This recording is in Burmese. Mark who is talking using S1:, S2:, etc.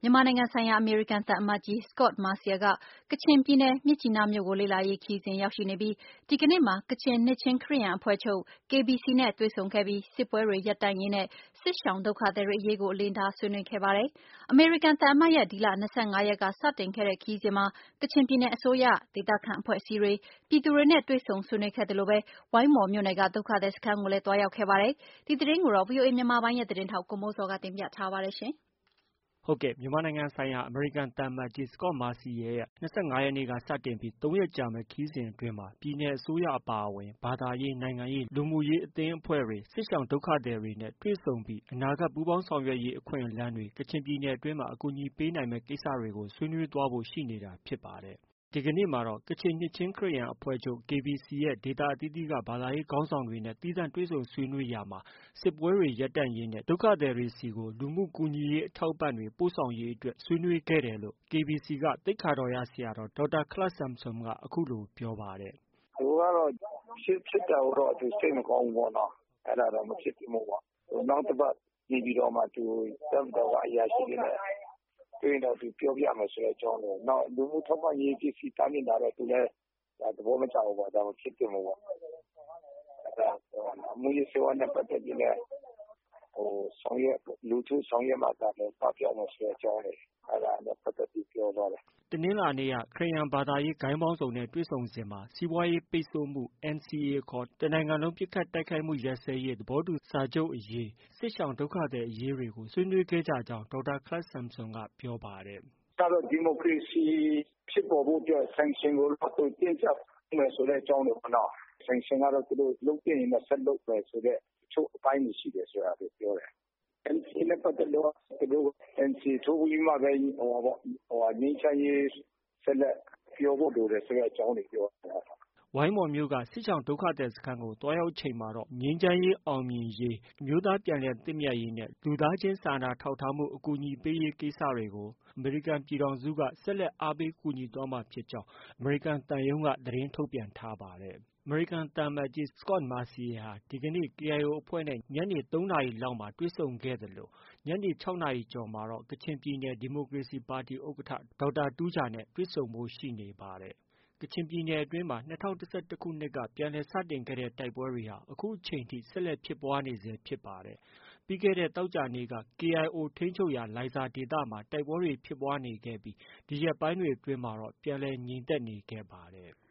S1: မြန်မာနိုင်ငံဆိုင်ရာအမေရိကန်သံအမတ်ကြီး Scot Marciel က ကချင်ပြည်နယ်မြစ်ကြီးနားမြို့ကိုလေ့လာရေးခရီးစဉ်ရောက်ရှိနေပြီး ဒီကနေ့မှာ ကချင်နှစ်ခြင်းခရစ်ယာန်အဖွဲ့ချုပ် KBC နဲ့တွေ့ဆုံခဲ့ပြီး စစ်ပွဲတွေရပ်တန့်ရေးနဲ့ စစ်ရှောင်ဒုက္ခသည်တွေအရေးကို အလေးထားဆွေးနွေးခဲ့ပါတယ်။ အမေရိကန်သံအမတ်ရဲ့ ဒီလ ၂၅ ရက်ကစတင်ခဲ့တဲ့ခရီးစဉ်မှာ ကချင်ပြည်နယ်အစိုးရ၊ ဒေသခံအဖွဲ့အစည်းတွေ၊ ပြည်သူတွေနဲ့တွေ့ဆုံဆွေးနွေးခဲ့သလိုပဲ ဝိုင်းမော်မြို့နယ်က ဒုက္ခသည်စခန်းကိုလည်းသွားရောက်ခဲ့ပါတယ်။ ဒီသတင်းကိုတော့ ဗွီအိုအေမြန်မာပိုင်းရဲ့သတင်းထောက် ကိုမိုးဇော်က တင်ပြထားပါတယ်။
S2: မြန်မာနိုင်ငံဆိုင်ရာအမေရိကန်သံအမတ်ကြီး Scot Marciel ရဲ့ ၂၅ ရက်နေ့ကစတင်ပြီး ၃ ရက်ကြာမယ့်ခရီးစဉ်အတွင်းမှာ ပြည်နယ်အစိုးရအပါအဝင် ဘာသာရေး၊ နိုင်ငံရေး၊ လူမှုရေးအသင်းအဖွဲ့တွေ၊ စစ်ရှောင်ဒုက္ခသည်တွေနဲ့တွေ့ဆုံပြီး အနာဂတ်ပူးပေါင်းဆောင်ရွက်ရေးအခွင့်အလမ်းတွေ ကချင်ပြည်နယ်အတွင်းမှာ အကူအညီပေးနိုင်မယ့်ကိစ္စတွေကို ဆွေးနွေးသွားဖို့ရှိနေတာဖြစ်ပါတယ်။ ဒီကနေ့မှာတော့ ကချင်နှစ်ခြင်းခရစ်ယာန်အဖွဲ့ချုပ် KBC ရဲ့ ဒေသအသီးသီးက ဘာသာရေးခေါင်းဆောင်တွေနဲ့ သီးသန့်တွေ့ဆုံဆွေးနွေးရာမှာ စစ်ပွဲတွေရပ်တန့်ရေးနဲ့ ဒုက္ခသည်တွေဆီကို လူမှုကူညီရေးအထောက်အပံ့တွေပို့ဆောင်ရေးအတွက် ဆွေးနွေးခဲ့တယ်လို့ KBC က သိက္ခာတော်ရဆရာတော် ဒေါက်တာခလပ်ဆမ်ဆွမ်က အခုလို ပြောပါတယ်။
S3: “သူကတော့ ဖြစ်တာကိုတော့ စိတ်မကောင်းဘူးပေါ့နော်။ အဲဒါတော့ မဖြစ်သင့်ဘူးပေါ့။ နောက်တစ်ပတ်နေပြည်တော်မှာ တပ်မတော်ကအရာရှိတွေနဲ့ တွေ့ရင်တော့ သူပြောပြမယ်ဆိုတဲ့အကြောင်းတွေ။ နောက်လူမှုထောက်ပံ့ရေးပစ္စည်းတားမြစ်တာတော့ သူလည်း သဘောမကျဘူးပေါ့။ ဒါမဖြစ်သင့်ဘူးပေါ့။ မူးယစ်ဆေးဝါးနဲ့ပတ်သက်ပြီးလည်း လူထုဆောင်ရွက်မှသာလျှင် ပပျောက်မယ်ဆိုတဲ့အကြောင်းတွေ အဲဒါနဲ့ပတ်သက်ပြီးပြောသွားတယ်။
S2: ” တနင်္လာနေ့က ခရစ်ယာန်ဘာသာရေးဂိုဏ်းပေါင်းစုံနဲ့တွေ့ဆုံစဉ်မှာ စီးပွားရေးပိတ်ဆို့မှု NCA ခေါ် တစ်နိုင်ငံလုံးပစ်ခတ်တိုက်ခိုက်မှုရပ်စဲရေးသဘောတူစာချုပ်အရေး၊ စစ်ရှောင်ဒုက္ခသည်အရေးတွေကို ဆွေးနွေးခဲ့ကြကြောင်း ဒေါက်တာခလပ်ဆမ်ဆွမ်က ပြောပါတယ်။
S3: “ဒီမိုကရေစီဖြစ်ပေါ်ဖို့အတွက် sanction ကိုတော့ တင်းကျပ်မယ်ဆိုတဲ့အကြောင်းတွေပေါ့နော်။ sanction ကတော့ သူတို့ လုပ်သင့်ရင် ဆက်လုပ်မယ်ဆိုတဲ့ တချို့အပိုင်းတွေရှိတယ်ဆိုတာတွေပြောတယ်။ NCA နဲ့ပတ်သက်လို့ သူတို့ NCA ထိုးပြီးမှပဲ ငြိမ်းချမ်းရေးဆက်လက်ပြောဖို့လိုတယ်ဆိုတဲ့အကြောင်းတွေပြောတယ်။
S2: ” ဝိုင်းမော်မြို့က စစ်ရှောင်ဒုက္ခသည်စခန်းကို သွားရောက်ချိန်မှာတော့ ငြိမ်းချမ်းရေးအောင်မြင်ရေး၊ အမျိုးသားပြန်လည်သင့်မြတ်ရေးနဲ့ လူသားချင်းစာနာထောက်ထားမှုအကူအညီပေးရေးကိစ္စတွေကို အမေရိကန်ပြည်ထောင်စုက ဆက်လက်အားပေးကူညီသွားမှာဖြစ်ကြောင်း အမေရိကန်သံရုံးက သတင်းထုတ်ပြန်ထားပါတယ်။ အမေရိကန်သံအမတ်ကြီး Scot Marciel ဟာ ဒီကနေ့ KIO အဖွဲ့နဲ့ ညနေ ၃ နာရီလောက်မှာတွေ့ဆုံခဲ့သလို ညနေ ၆ နာရီကျော်မှာတော့ ကချင်ပြည်နယ်ဒီမိုကရေစီပါတီဥက္ကဋ္ဌ ဒေါက်တာတူးဂျာနဲ့ တွေ့ဆုံဖို့ ရှိနေပါတယ်။ ကချင်ပြည်နယ်အတွင်းမှာ ၂၀၁၁ ခုနှစ်က ပြန်လည်စတင်ခဲ့တဲ့တိုက်ပွဲတွေဟာ အခုချိန်ထိ ဆက်လက်ဖြစ်ပွားနေဆဲဖြစ်ပါတယ်။ ပြီးခဲ့တဲ့ သောကြာနေ့က KIO ထိန်းချုပ်ရာ လိုင်ဇာဒေသမှာ တိုက်ပွဲတွေဖြစ်ပွားနေခဲ့ပြီး ဒီရက်ပိုင်းတွေအတွင်းမှာတော့ ပြန်လည်ငြိမ်သက်နေခဲ့ပါတယ်။